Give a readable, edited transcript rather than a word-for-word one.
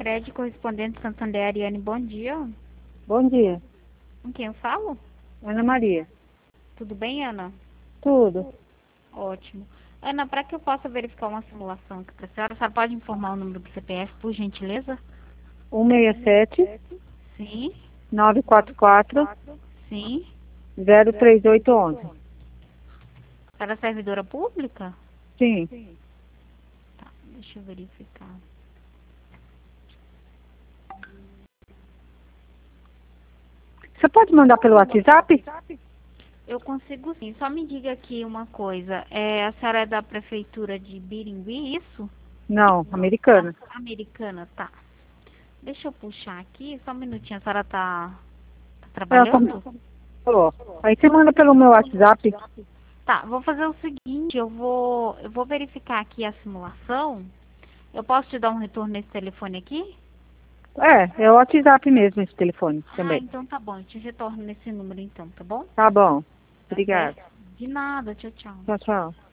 Sicredi, correspondente Santander, Ariane, bom dia. Bom dia, Com quem eu falo? Ana Maria. Tudo bem, Ana? Tudo. Ótimo. Ana, para que eu possa verificar uma simulação aqui para a senhora pode informar o número do CPF, por gentileza? 167 Sim, 944 sim. 03811. Para a servidora pública? Sim. Tá, deixa eu verificar. Você pode mandar pelo WhatsApp? Eu consigo sim. Só me diga aqui uma coisa. A senhora é da prefeitura de Biringui, isso? Não, americana. Americana, tá. Deixa eu puxar aqui, só um minutinho. A senhora tá Ela trabalhando? falou. Aí você manda pelo meu WhatsApp. Tá, vou fazer o seguinte, eu vou verificar aqui a simulação. Eu posso te dar um retorno nesse telefone aqui? É o WhatsApp mesmo esse telefone Ah, também. então tá bom. Eu te retorno nesse número então, tá bom? Tá bom. Tá certo. Obrigada. De nada, tchau, tchau. Tchau, tchau.